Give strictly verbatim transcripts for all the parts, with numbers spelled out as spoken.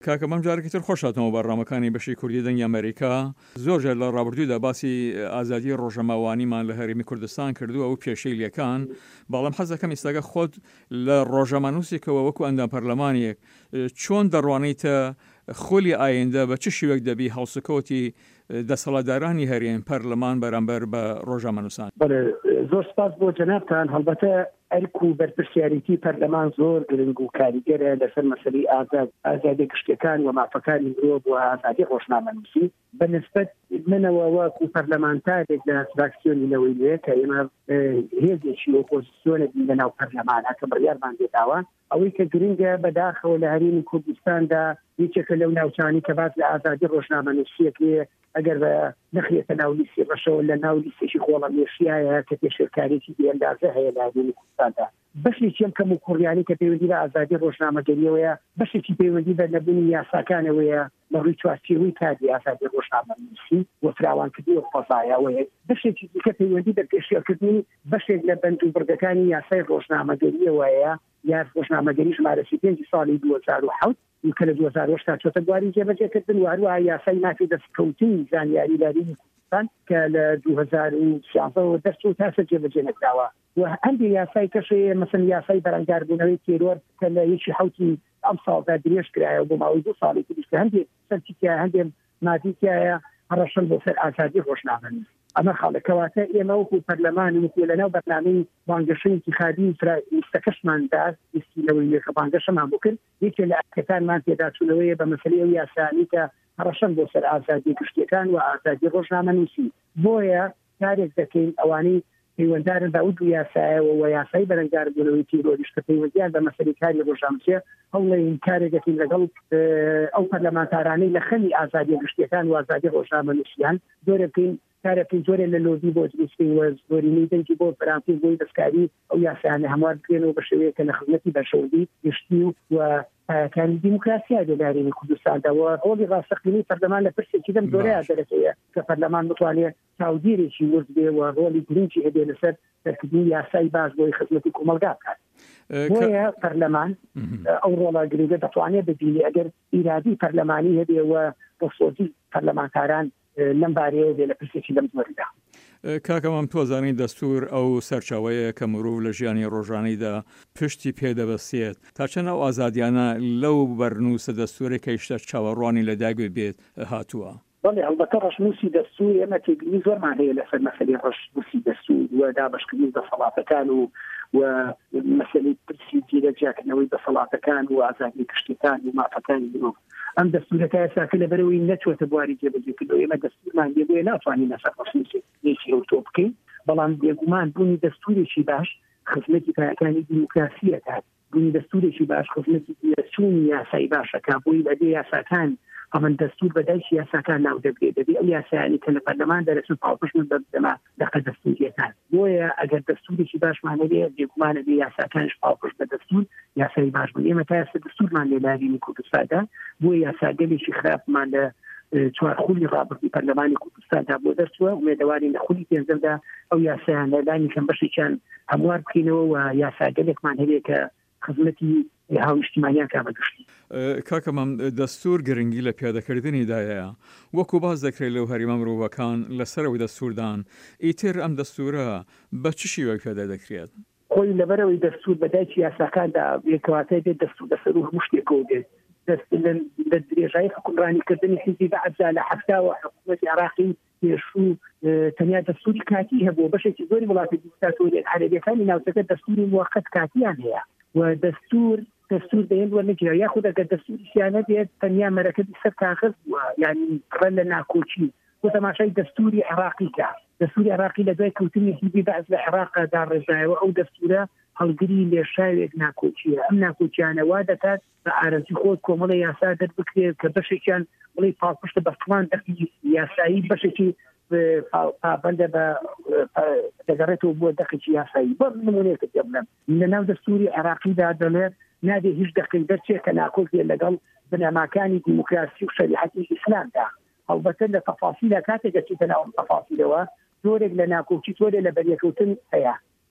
کاکەمەم جارێکی تر خۆشاتەوە بەڕامەکانی بەشی کوردی دەنگی ئەمریکا زۆرجار لە ڕابردوودا باسی ئازادی ڕۆژەماوانیمان لە هەرێمی کوردستان کردووە و پێشەی لەکان بەڵام حەز دەکەم ئێستاگە خۆت لە ڕۆژەمانووسێکەوە وەکو ئەندام پەرلەمانێک چۆن دەڕوانیتە خۆلی ئایندە بە چ شێوەیەک دەبی هەڵسوکەوتی دەسەڵاتدارانی هەرێم پەرلەمان بەرامبەر بە ڕۆژەمانووسان؟ زۆر سپاس بۆ جەنابتان. هەڵبەتە ئەرک و بەرپرسیارەتی پەرلەمان زۆر گرنگ و کاریگەرە لەسەر مەسەلەی ئازاد ئازادی گشتیەکان و مافەکانی مرۆڤ و ئازادی ڕۆژنامەنووسی بەنسبەت منەوە وەکو پەرلەمانتارێک لە فراکسیۆنی لەوەی لێ کە ئێمە هێزێکی ئۆپۆزیسیۆنێک لەناو پەرلەمانە کە بڕیارمان دێتاوە ئەوەی کە گرنگە بەداخەوە لە هەرێمی کوردستاندا یەکێکە لەو ناوچانی کە باس لە ئازادی ڕۆژنامەنووسیەکێ ئەگەر بە نەخێتە ناو لیستی ڕەشەوە لە ناو لیستێکی خۆڵەمێشیایە کە پێشێرکارێکی بێئەندازە هەیە لە هەرێمی کوردستاندا بەشێکی ئەم کەم و کوڕیانی کە پەیوەندی بە ئازادی ڕۆژنامەگەریەوەیە بەشێکی پەیوەندی بە نەبوونی یاساکانەوەیە لە ڕووی چوارچێوەی کاری ئازادی ڕۆژنامەنووسی و فراوانکردنی و قەزایەوەیە بەشێکی دیکە پەیوەندی بە پێشێرکردنی بەشێک لە بەند و بڕگەکانی یاسای ڕۆژنامەگەریەوەیە یا ڕۆژنامەگەری ژمارەسی پێنج ساڵی دوو هەزار و حەوت کە لە دوو هەزار و هەشت تا چۆتە بواری جێبەجێکردن و هەروەها یاسای مافی دەستکەوتنی زانیاری لەهەرێمی کوردستان کە لە دوو هەزار و سیانزەوە دەست و تاسە جێبەجێ نەکراوە و هەندێک یاسای کەشەیە مەسەن یاسای بەرەنگاربوونەوەی تێرۆر کە لە یەکی حەوتی ئەم ساڵدا درێژ کرایەوە بۆ ماوەی دوو ساڵی تریشکە هەندێک سەرچیتیایە هەندێک مادیتیایە هەڕەشەن بۆ سەر ئازادی ڕۆژنامەنووسی ئەمە خاڵەکەواتە ئێمە وەکو پەرلەمان وەکو لەناو بەرنامەی بانگەشەی انتیخابی لیستەکەشماندا لیستیلەوەی لێکە بانگەشەمان بۆ کرد یەکێک لە ئەرکەکانمان تێداچوونەوەیە بە مەسەلەی ئەو یاسانی کە هەڕەشەن بۆ سەر ئازادی گشتیەکان و ئازادی ڕۆژنامەنووسی بۆیە کارێک دەکەین ئەوانەی پەیوەنددارن بە ئەو دوو یاسایەوە و یاسای بەرەنگاربوونەوەی تیرۆریش کە پەیوەندیان بە مەسەلەی کاری ڕۆژنامەنووسیە هەوڵێن کارێک دەکەین لەگەڵ ئەو پەرلەمانتارانەی لە خەمی ئازادی گشتیەکان و ئازادی ڕۆژنامەنووسیان زۆر بکەین کارێکی زۆرێ لە لۆبی بۆ دروستکردن و زۆرینەی دەنگی بۆ بەرامپی بۆی دەستکاری ئەو یاسایانە هەموار بکرێنەوە بە شێوەیە کە لە خزمەتی بەشەوەی گشتی و پایەکانی دیموکراسیا لە هەرێمی کوردستانداوە ڕۆڵی ڕاستەقینەی پەرلەمان لە پرسێکی دەم زۆرەیە دەرەکەیە کە پەرلەمان بتوانێت چاودێرێکی ورد بێ و ڕۆڵی گرنگی هەبێ لەسەر دەرکردنی یاسای باش بۆی خزمەتی کۆمەلگا بکات. بۆیە پەرلەمان ئەو ڕۆڵە گرنگە دەتوانێت ببینی ئەگەر ئیرادی پەرلەمانی هەبێ و بەسۆزی پەرلەمانتاران لەم بارەیە بێ لە پرسێکی دەم زۆردا. کاکەمەم تۆزانین دەستور ئەو سەرچاوەیە کە مرۆڤ لە ژیانی ڕۆژانەیدا پشتی پێدەبەستێت تا چەند ئەو ئازادیانە لەو بەرنووسە دەستورێک کە ئیشتە چاوەڕوانی لەداگوێ بێت هاتووە. بەڵێ هەڵبەتە ڕەشنووسی دەستور ئێمە تێبینی زۆرمان هەیە لەسەر مەسەلەی ڕەشنووسی دەستور و دابەشکردنی دەسەڵاتەکان و و مەسەلەی پرسی جێگەجێکردنەوەی دەسەڵاتەکان و ئازادی گشتیەکان و مافەکانی مرۆڤ ئەم دەستورەکە ئێستا لە بەرەوەی نەچۆتە بواری جێبەجێکردنەوە ئێمە دەستورمان بێ ناتوانین لەسەر ڕەشنووسێکی ئەو تۆ بکەین بەڵام بێگومان بوونی دەستورێکی باش خزمەتی پایەکانی دیموکراسی دەکات بوونی دەستورێکی باش خزمەتی چوونی یاسایی باشەکە بۆی بەدێ یاساکان ئەمن دەستور بەدایکی یاساکان ناو دەبێت دەبێت ئەو یاسایانی کە لە پەرلەمان دەرەچن پاڵپشتن بەدەما دەقە دەستوریەکان بۆیە ئەگەر دەستورێکی باشمان هەبێ بێگومانە بێ یاساکانش پاڵپشت بە دەستور یاسایی باش بن ئێمە تا ئێستا دەستورمان لە هەرێمی کوردستاندا بۆ یاساگەلێکی خراپمان لە چوارخولی ڕابردووی پەرلەمانی کوردستاندا بۆ دەرچووە ومێدەواری لە خولی پێنجەمدا ئەو یاسایانە لانی کەم بەشێکیان هەموار بکەینەوە و یاساگەلێکمان هەبێ کە خزمەتی هاونیشتیمانیان کامەگشتی. کاکەمەم دەستور گرنگی لە پیادەکردنیدایە وەکو باز دەکرێت لەو هەریمە مرۆڤەکان لەسەرەوەی دەستوردان ئیتر ئەم دەستورە بە چ شێوەیەک پیادە دەکرێت؟ خۆی لەبەرەوەی دەستور بەدایکی یاساکاندا بێکەواتای بێت دەستور لەسەر و هەموو شتێکەوە بێت لە درێژایی حکومڕانیکردنی حیزبی بەعەزا لە حەفتاوە حکوومەتی عێراقی پێشوو تەنیا دەستوری کاتی هەبوو بەشێکی زۆری وڵاتی دیکتاتۆری عەرەبیەکانی ناوچەکە دەستوری موقت کاتیان هەیە و دەستور دەستور دەیەن وەرنەگیرا یاخود ئەگەر دەستوری سیانە بێت تەنیا مەرەکەبی سەر کاغذ بووە یعنی ڕە لە ناکۆچی بۆ تەماشای دەستوری عێراقیکە دەستوری عێراقی لە دوای کەوتنی حیزبی بەعەز لە عێراقدا ڕێژایەوە ئەو دەستورە هەڵگری لێشاوێک ناکۆچیە ئەم ناکۆچیانە وا دەکات بە ئارەزی خۆت کۆمەڵی یاسا دەربکرێت کە بەشێکیان بڵێ پاڵپشتە بە فڵان دەخی یاسایی بەشێکی پابندە بە دەگەڕێتەوە بۆ دەخێکی یاسایی بۆ نمونەیەکە پێ بڵێم لە ناو دەستوری عێراقیدا دەڵێت نادێ هیچ دەقەی دەرچێت کە ناکۆچێت لەگەڵ بنەماکانی دیموکراسی و شەریعەتی ئیسلامدا هەڵبەتە لە تەفاسیلە کاتێک دەچێتە ناو تەفاسیلەوە زۆرێک لە ناکۆچی زۆرێک لە بەریەکەوتن هەیە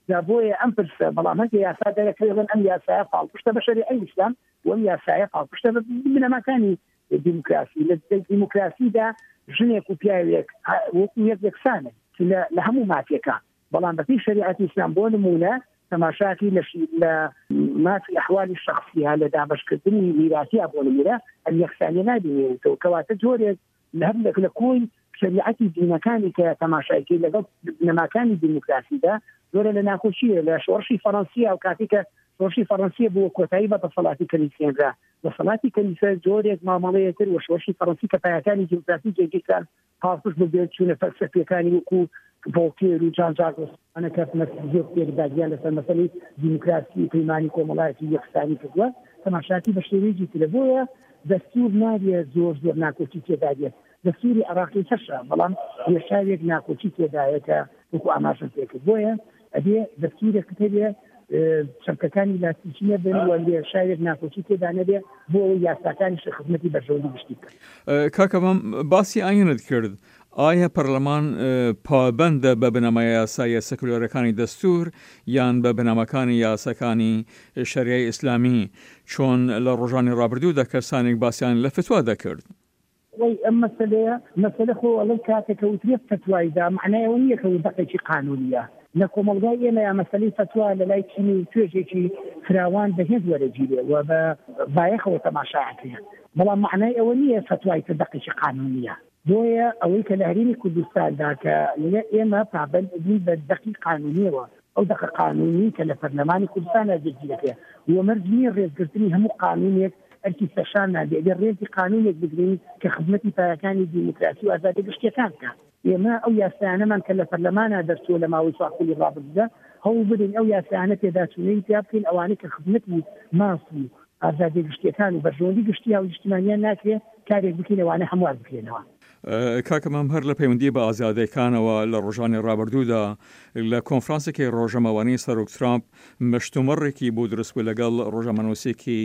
بۆیە ئەم پرسە بەڵام هەندێک یاسا دەرەکەوێن ئەم یاسایە پاڵپشتە بە شەریعەی ئیسلام و ئەم یاسایە پاڵپشتە بە بنەماکانی دیموکراسی لە دیموکراسیدا ژنێک و پیاوێک وەکو یەک یەکسانن لە هەموو مافیەکان بەڵام بەپی شریعەتی ئیسلام بۆ نمونە تەماشاکی لە مافی ئەحوالی شخصیە لە دابەشکردنی میراثیە بۆ نمونە ئەم یەکسانیە نابینێتەوە کەواتە جۆرێک لە کۆی شریعەتی دینەکانی کە تەماشایکی لەگەڵ نەماکانی دیموکراسیدا زۆرە لە ناخۆشیە لە شۆڕشی فەڕەنسیا و کاتێکە شۆڕشی فەڕەنسیە بووە کۆتایی بە دەسەڵاتی کەنیسیێنرا دەسەڵاتی کەنیسە جۆرێک مامەڵەیەتر و شۆڕشی فەڕەنسی کە پایەکانی دیموکراسی جێگیرکران پاڵپشت بەبێت چوونە فەلسەفیەکانی وەکو ڤۆڵتێر و جان ژاک ڕۆسۆ کە زۆر تێکداگیان لەسەر مەسەلەی دیموکراسی پەیمانی کۆمەڵایەتی یەکسانی کردووە تەماشاتی بە شێوەیەکی ترە بۆیە دەستور نابێت زۆر زۆر ناکۆچی تێدا بێت دەستوری عراقی هەشە بەڵام هێشاوێک ناکۆچی تێدایە کە وەکو ئاماژە پێکرد بۆیە ئەبێ دەستورێک هەبێ چەمکەکانی لاستیچیە بن و هێشاوێک ناکۆچی تێدا نەبێ بۆ یاساکانیش خزمەتی بەرژەوەندی گشتی بکەن. کاکەمەم باسی ئاینت کرد. ئایا پەرلەمان پابەندە بە بنەمای یاسایە سەکولۆرەکانی دەستور یان بە بنەمەکانی یاسەکانی شەریعەی ئیسلامی چۆن لە ڕۆژانی ڕابردوودا کەسانێک باسییان لە فتوا دەکرد؟ وەی ئەم مەسەلەیە مەسەلە خۆ ئەڵەی کاتێکە وترێ فتوایدا معنایەوە نییە کە دەقێکی قانونیە لە کۆمەڵگای ئێمە یا مەسەلەی فتوا لە لای چینی و توێژێکی فراوان بەهێز وەرەگیرێ و بە بایەخەوە تەماشاکرێ بەڵام معنای ئەوە نییە فتوای کە دەقێکی قانونیە بۆیە ئەوەی کە لە هەرێمی کوردستاندا کە ئێمە پابەند بین بە دەقی قانونیەوە ئەو دەقە قانونی کە لە پەرلەمانی کوردستاندا جێگیرەکرێ و مەرج نییە ڕێزگرتنی هەموو قانونێک ئەرکی سەشان نابێ ئەگەر ڕێزی قانونێک بگرین کە خزمەتی پایەکانی دیموکراسی و ئازادی گشتیەکان بکات ئێمە ئەو یاسایانەمان کە لە پەرلەمانە دەرچووە لە ماوەی ساڵی ڕابردوودا هەوڵ بدەین ئەو یاسایانە پێداچوونەی پیا بکەین ئەوانەی کە خزمەتی ماسی ئازادی گشتیەکان و بەرژەوەندی گشتی و نیشتیمانیان ناکرێت کارێک بکەین ئەوانە هەموار بکەینەوە. کاکەمەم هەر لە پەیوەندی بە ئازادیەکانەوە لە ڕۆژانی ڕابردوودا لە کۆنفرانسێکی ڕۆژەمەوانی سەرۆک ترامپ مشتومەڕێکی بۆ دروستبوو لەگەڵ ڕۆژەمەنووسێکی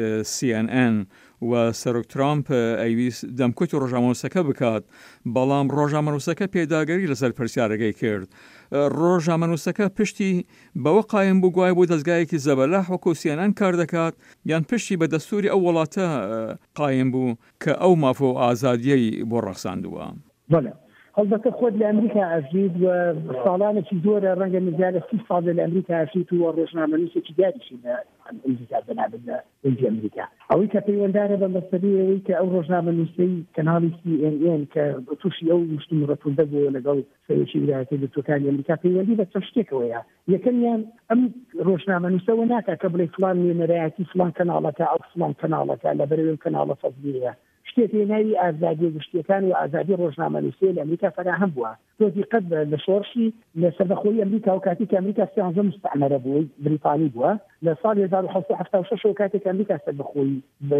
سی ئێن ئێن و سەرۆک ترامپ ئەیویست دەمکوت و ڕۆژەمەنووسەکە بکات بەڵام ڕۆژەمەنووسەکە پێداگەری لەسەر پرسیارەکەی کرد. ڕۆژەمەنووسەکە پشتی بەوە قایم بوو گوای بۆ دەستگایەکی زەبەلاح وەکو سی ئێن ئێن کار دەکات یان پشتی بە دەستوری ئەو وڵاتە قایم بوو کە ئەو مافۆ ئازادیەی بۆ ڕەخساندووە. بەڵێ هەڵبەتە خۆت لە ئەمریکا ئەژید و ساڵانێکی زۆرە ڕەنگە نزیاد لە سی ساڵ لە ئەمریکا ئەژیت و ڕۆژنامەنووسێکی دیاریشی لە ئەمریکا بەنابەت لە وڵاتی ئەمریکا ئەوەی کە پەیوەنددارە بە مەسەلەی ئەوەی کە ئەو ڕۆژنامەنووسەی کەناڵی سی ئێن ئێن کە تووشی ئەو مشتومڕەتوندە بووە لەگەڵ سەرۆکی ویلایەتە یەکگرتووەکانی ئەمریکا پەیوەندی بە چەند شتێکەوەیە یەکەمیان ئەم ڕۆژنامەنووسەوە ناکات کە بڵێ فڵان نوێنەرایەتی فڵان کەناڵەکە ئەو فڵان کەناڵەکە لە بەرەوەی کەناڵە فەزلیەیە شتێکی ناوی ئازادی گشتیەکان و ئازادی ڕۆژنامەنووسی لە ئەمریکا فراهم بووە تۆزی قەت لە شۆڕشی لە سەربەخۆی ئەمریکا و کاتی کە ئەمریکا سیانزە مستعمەرە بووی بریتانی بووە لە ساڵی هەزار و حەوت سەد و هەفتاد و شەش کاتێک ئەمریکا سەربەخۆی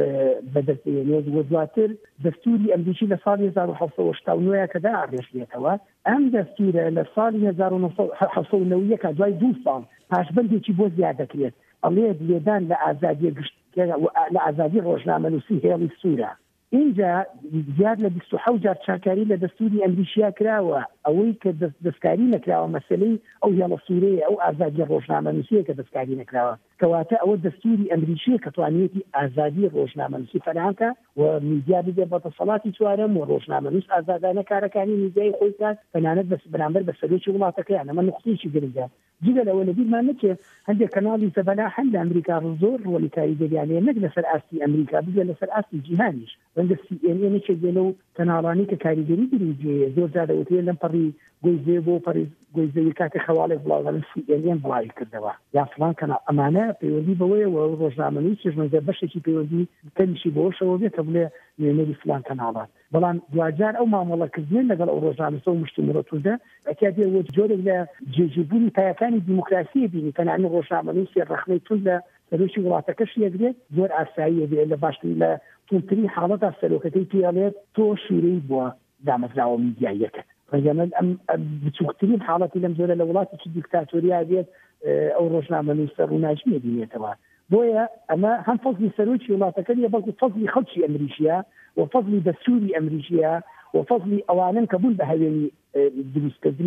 بەدەستهێنێت و دواتر دەستوری ئەمریکی لە ساڵی هەزار و حەوت سەد و هەشتا و نۆ کە داڕێژرێتەوە ئەم دەستورە لە ساڵی هەزار و حەوت سەد و نەوە کە دوای دوو ساڵ پاشبەندێکی بۆ زیاد دەکرێت ئەڵێ لێدان لە ئازادی گشتیە لە ئازادی ڕۆژنامەنووسی هێڵی سوورە اینجا زیاد لە بیست و حەوت جار چاکاری لە دەستوری ئەمریکا کراوە ئەوەی کە دەستکاری نەکراوە مەسەلەی ئەو هێڵە سوورەیە ئەو ئازادی ڕۆژنامەنووسیە کە دەستکاری نەکراوە کەواتە ئەوە دەستوری ئەمریکیە کە توانێتی ئازادی ڕۆژنامەنووسی فەرهەمکە و میدیا بدێ بە دەسەڵاتی چوارەم و ڕۆژنامەنووس ئازادانە کارەکانی میدیای خۆی کات تەنانەت بەرامبەر بە سەرۆکی وڵاتەکەیان ئەمە نقطەیەکی گرنگە جگە لەوە لەبیرمان نەچێ هەندێک کەناڵی زەبەلاح هەن لە ئەمریکا زۆر ڕۆلیکاری دەریانەیە نەک لەسەر ئاستی ئەمریکا بگە لەسەر ئاستی جیهانیش وەندە سی ئێن ئێن نەچێت بێنە و کەناڵانی کە کاریگەری دروستجێ زۆر جا دەوترێت لەم پەڕی گۆیزێ بۆ پەڕی گۆیزەوی کاتێک خەواڵێک بڵاوەن سی ئێن ئێن بڵاوی کردەوە یا فڵان کەناڵ ئەمانە پەیوەندی بەوەیەوە ڕۆژنامەنووسیش مەزە بەشێکی پەیوەندی کەمیشی بەوەشەوە بێت کە بڵێ نوێنەری فڵان کەناڵات بەڵام دوجار ئەو مامەڵەکردن لەگەڵ ئەو ڕۆژنامەسە و مشتومڕەتوندە ئەکا دێ وە جۆرێک لە جێژیبوونی پایەکانی دیموکراسی بینی تەنانەت ڕۆژنامەنووسی ڕەخنەی تون لە سەرۆکی وڵاتەکەش یەکرێت زۆر ئاساییە بێ لە باشترین لە توندترین حاڵەتا سەرۆکەکەی پێڵێت تۆ شوورەی بووە دامەزراوە میدیایەکەت ڕێگەمەند ئەم بچووکترین حاڵەتی لەم زۆرە لە وڵاتێکی دیکتاتۆریا بێت ئەو ڕۆژنامەنووسە ڕووناچی بینێتەوە بۆیە ئەمە هەم فەزلی سەرۆکی وڵاتەکەی بەڵکو فەزلی خەڵکی ئەمریکیە و فەزلی دەستوری ئەمریکیە و فەزلی ئەوانن کە بوون بە هەوێنی دروستکردنی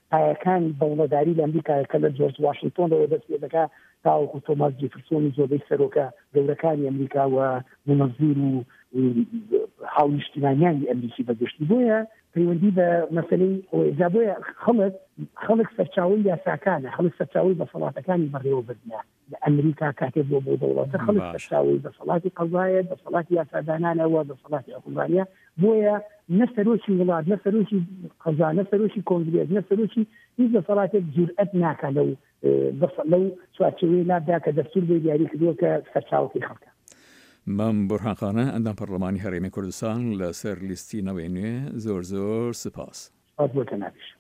پایەکان بەوڵەداری لە ئەمریکا کە لە جۆرج واشنگتۆنەوە دەست پێ دەکات تاوەکو تۆماس جێفرسۆنی زۆربەی سەرۆکە گەورەکانی ئەمریکا و منەزیر و هاونیشتیمانیانی ئەمریکی بەگشتی بۆیە پەیوەندی بە مەسەلەی ئۆئێجا بۆیە خەڵک خەڵک سەرچاوی یاساکانە خەڵک سەرچاوی بەسەڵاتەکانی بەڕێوەبردنە لە ئەمریکا کاتێک بۆ بۆ دەوڵەتە خەڵک سەرچاوی بەسەڵاتی قەزایە بەسەڵاتی یاسادانانەوە بەسەڵاتی حکومڕانیە بۆیە نە سەرۆکی وڵات نە سەرۆکی قەزا نە سەرۆکی کۆنگرێس نە سەرۆکی هیچ دەسەڵاتێک جورئەت ناکات لەو لەو چوارچێوەی لابدا کە دەستور بۆ دیاری کردووە کە سەرچاوەکەی خەڵکە. مەم بورهانخانە ئەندام پەرلەمانی هەرێمی کوردستان لەسەر لیستی نەوەی نوێ زۆر زۆر سپاس. بۆتە نابیش.